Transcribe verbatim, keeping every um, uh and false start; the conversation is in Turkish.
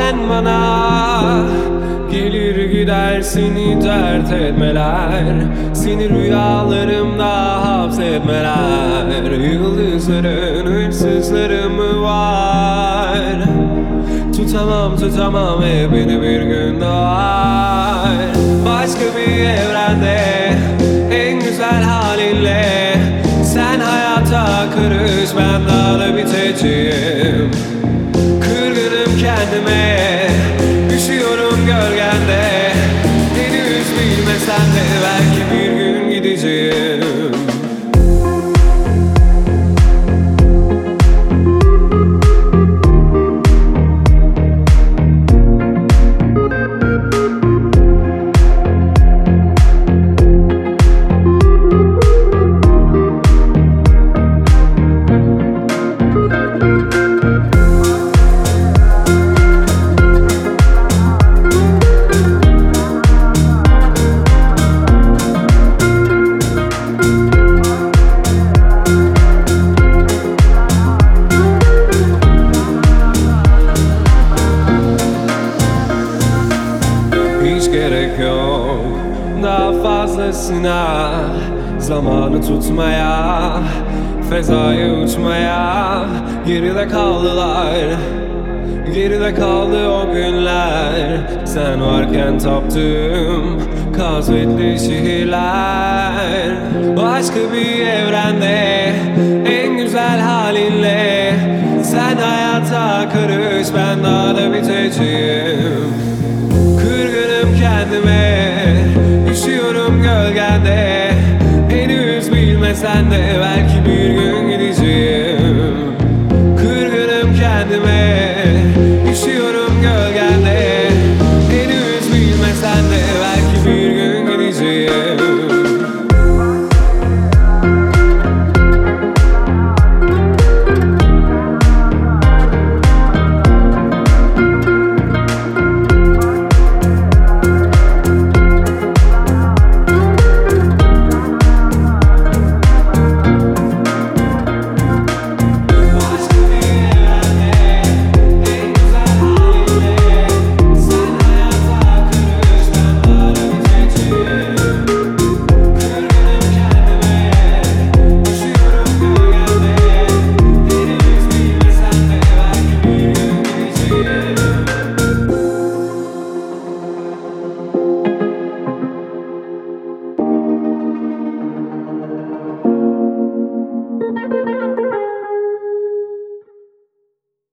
Bazen bana gelir gider seni dert etmeler, seni rüyalarımda hapsetmeler. Yıldızların hırsızları mı var? Tutamam tutamam ve beni bir gün doğar. Başka bir evrende en güzel halinle sen hayata karış, ben dağda biteceğim. Kırgınım kendime, üşüyorum gölgende. Henüz bilmesen de belki bir gün gideceğim. Hiç gerek yok daha fazlasına, zamanı tutmaya, fezaya uçmaya. Geride kaldılar, geride kaldı o günler. Sen varken taptığım kasvetli şehirler. Başka bir evrende en güzel halinle sen hayata karış, ben dağda biteceğim. Kırgınım kendime, üşüyorum gölgende. Henüz bilmesen de belki bir gün gideceğim.